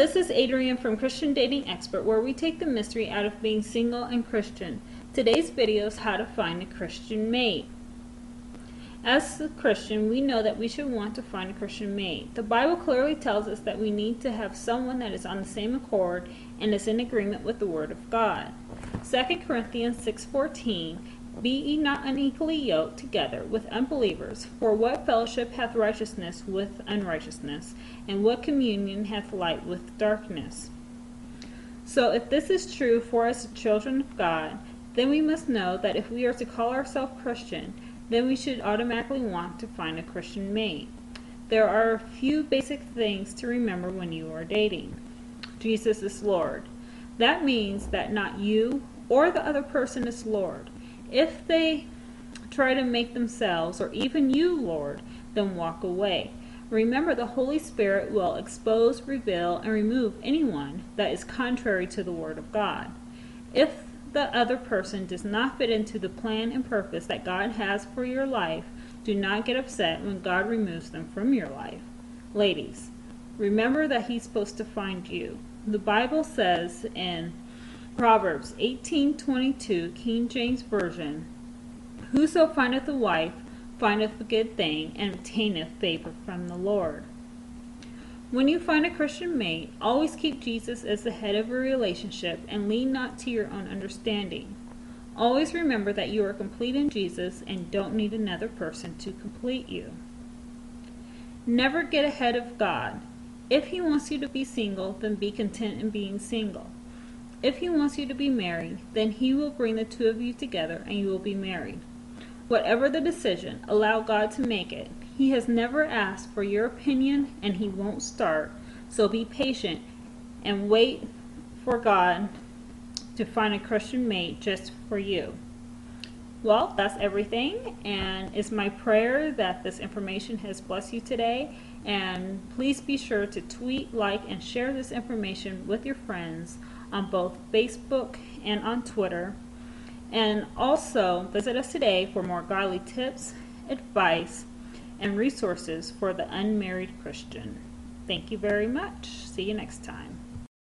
this is Adrienne from Christian Dating Expert, where we take the mystery out of being single and Christian. Today's video is how to find a Christian mate. As a Christian, we know that we should want to find a Christian mate. The Bible clearly tells us that we need to have someone that is on the same accord and is in agreement with the Word of God. 2 Corinthians 6:14, Be ye not unequally yoked together with unbelievers, for what fellowship hath righteousness with unrighteousness, and what communion hath light with darkness? So if this is true for us children of God, then we must know that if we are to call ourselves Christian, then we should automatically want to find a Christian mate. There are a few basic things to remember when you are dating. Jesus is Lord. That means that not you or the other person is Lord. If they try to make themselves, or even you, Lord, then walk away. Remember, the Holy Spirit will expose, reveal, and remove anyone that is contrary to the Word of God. If the other person does not fit into the plan and purpose that God has for your life, do not get upset when God removes them from your life. Ladies, remember that He's supposed to find you. The Bible says in Proverbs 18:22, King James Version, Whoso findeth a wife findeth a good thing, and obtaineth favor from the Lord. When you find a Christian mate, always keep Jesus as the head of your relationship and lean not to your own understanding. Always remember that you are complete in Jesus and don't need another person to complete you. Never get ahead of God. If He wants you to be single, then be content in being single. If He wants you to be married, then He will bring the two of you together and you will be married. Whatever the decision, allow God to make it. He has never asked for your opinion and He won't start. So be patient and wait for God to find a Christian mate just for you. Well, that's everything, and it's my prayer that this information has blessed you today. And please be sure to tweet, like, and share this information with your friends on both Facebook and on Twitter. And also visit us today for more godly tips, advice, and resources for the unmarried Christian. Thank you very much. See you next time.